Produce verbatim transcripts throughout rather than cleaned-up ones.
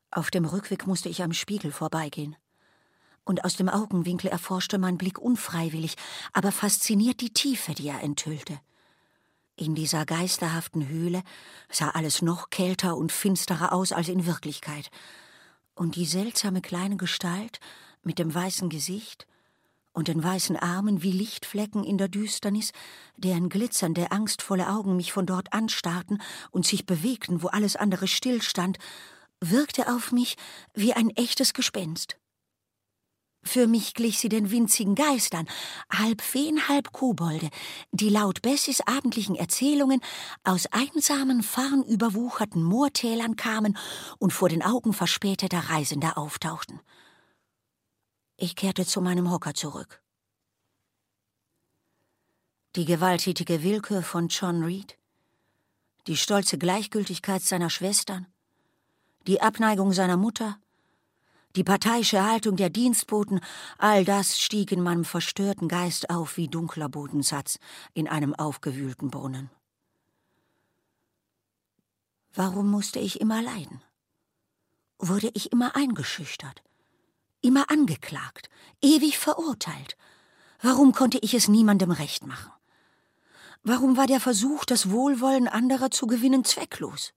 Auf dem Rückweg musste ich am Spiegel vorbeigehen. Und aus dem Augenwinkel erforschte mein Blick unfreiwillig, aber fasziniert die Tiefe, die er enthüllte. In dieser geisterhaften Höhle sah alles noch kälter und finsterer aus als in Wirklichkeit. Und die seltsame kleine Gestalt mit dem weißen Gesicht und den weißen Armen wie Lichtflecken in der Düsternis, deren glitzernde, angstvolle Augen mich von dort anstarrten und sich bewegten, wo alles andere stillstand, wirkte auf mich wie ein echtes Gespenst. Für mich glich sie den winzigen Geistern, halb Feen, halb Kobolde, die laut Bessies abendlichen Erzählungen aus einsamen, farnüberwucherten Moortälern kamen und vor den Augen verspäteter Reisender auftauchten. Ich kehrte zu meinem Hocker zurück. Die gewalttätige Willkür von John Reed, die stolze Gleichgültigkeit seiner Schwestern, die Abneigung seiner Mutter, die parteiische Haltung der Dienstboten, all das stieg in meinem verstörten Geist auf wie dunkler Bodensatz in einem aufgewühlten Brunnen. Warum musste ich immer leiden? Wurde ich immer eingeschüchtert, immer angeklagt, ewig verurteilt? Warum konnte ich es niemandem recht machen? Warum war der Versuch, das Wohlwollen anderer zu gewinnen, zwecklos?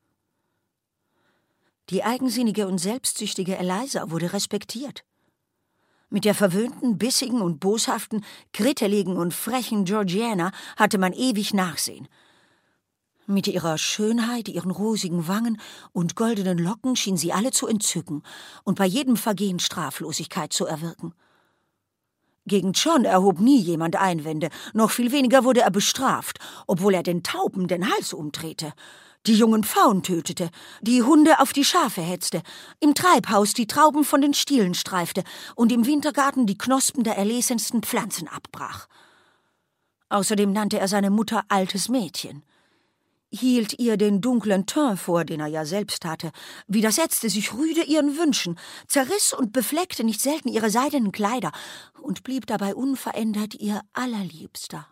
Die eigensinnige und selbstsüchtige Eliza wurde respektiert. Mit der verwöhnten, bissigen und boshaften, kritteligen und frechen Georgiana hatte man ewig Nachsehen. Mit ihrer Schönheit, ihren rosigen Wangen und goldenen Locken schien sie alle zu entzücken und bei jedem Vergehen Straflosigkeit zu erwirken. Gegen John erhob nie jemand Einwände, noch viel weniger wurde er bestraft, obwohl er den Tauben den Hals umdrehte, die jungen Pfauen tötete, die Hunde auf die Schafe hetzte, im Treibhaus die Trauben von den Stielen streifte und im Wintergarten die Knospen der erlesensten Pflanzen abbrach. Außerdem nannte er seine Mutter altes Mädchen, hielt ihr den dunklen Teint vor, den er ja selbst hatte, widersetzte sich rüde ihren Wünschen, zerriss und befleckte nicht selten ihre seidenen Kleider und blieb dabei unverändert ihr Allerliebster.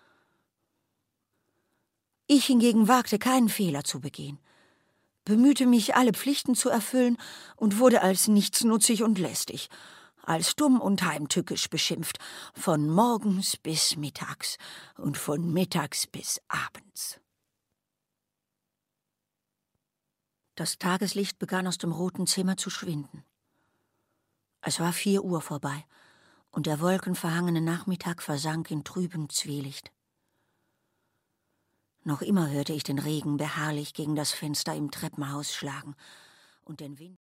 Ich hingegen wagte keinen Fehler zu begehen, bemühte mich, alle Pflichten zu erfüllen und wurde als nichtsnutzig und lästig, als dumm und heimtückisch beschimpft, von morgens bis mittags und von mittags bis abends. Das Tageslicht begann aus dem roten Zimmer zu schwinden. Es war vier Uhr vorbei, und der wolkenverhangene Nachmittag versank in trübem Zwielicht. Noch immer hörte ich den Regen beharrlich gegen das Fenster im Treppenhaus schlagen und den Wind